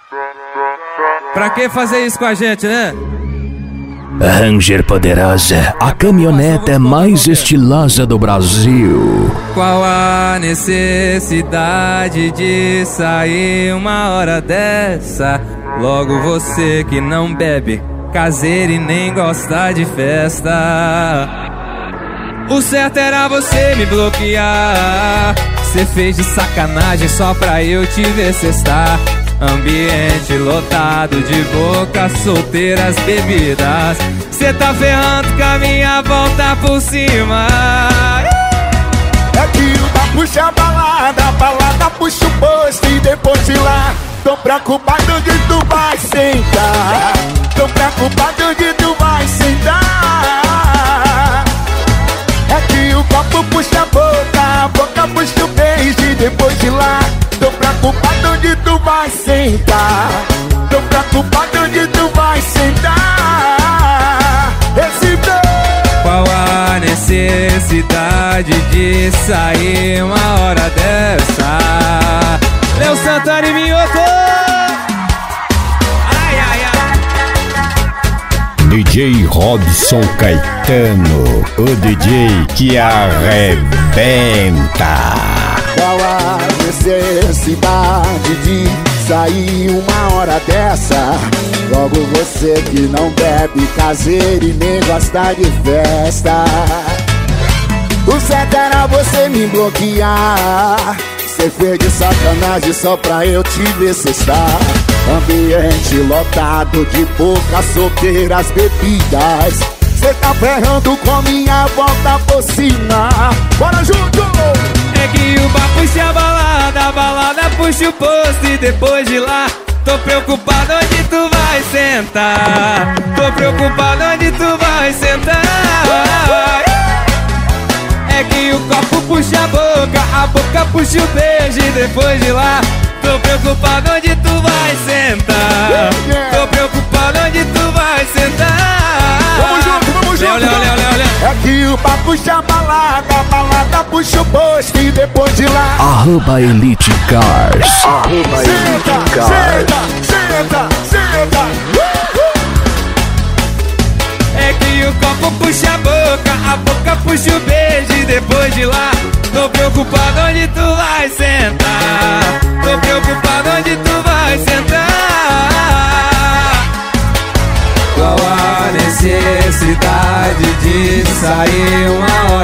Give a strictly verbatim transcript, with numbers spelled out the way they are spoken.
Pra que fazer isso com a gente, né? Ranger Poderosa, a caminhonete mais estilosa do Brasil. Qual a necessidade de sair uma hora dessa? Logo você que não bebe, caseiro e nem gosta de festa. O certo era você me bloquear. Cê fez de sacanagem só pra eu te ver cestar. Ambiente lotado de bocas solteiras bebidas. Cê tá ferrando com a minha volta por cima. É que o da puxa a balada, a balada puxa o posto e depois de lá tô preocupado onde tu vai sentar. Tô preocupado onde tu vai sentar. É que o copo puxa a boca, a boca puxa o beijo e depois de lá tô preocupado onde tu vai sentar. Tô preocupado onde tu vai sentar. Esse beijo. Qual a necessidade de sair uma hora dessa? Léo Santana e Minhoto. Ai, ai, ai. D J Robson Caetano, o D J que arrebenta. Qual a necessidade de sair uma hora dessa? Logo você que não bebe, caseiro e nem gosta de festa. O certo era você me bloquear. Cê fez de sacanagem só pra eu te ver cestar. Ambiente lotado de bocas solteiras bebidas. Cê tá ferrando com minha volta por cima. Bora junto! É que o bar puxa a balada, a balada puxa o posto e depois de lá tô preocupado onde tu vai sentar. Tô preocupado onde tu vai sentar. É que o copo puxa a boca, a boca puxa o beijo e depois de lá tô preocupado onde tu vai sentar. Tô preocupado onde tu vai sentar. Vamos junto, vamos junto. Léo, Léo, Léo, Léo, Léo. É que o papo puxa a balada, a balada puxa o posto e depois de lá Arroba Elite Cars. Arroba Elite Cars. Senta, senta, senta. É que o copo puxa a boca, a boca puxa o beijo e depois de lá tô preocupado onde tu vai sentar. Tô preocupado onde tu vai sentar. Qual a necessidade de sair uma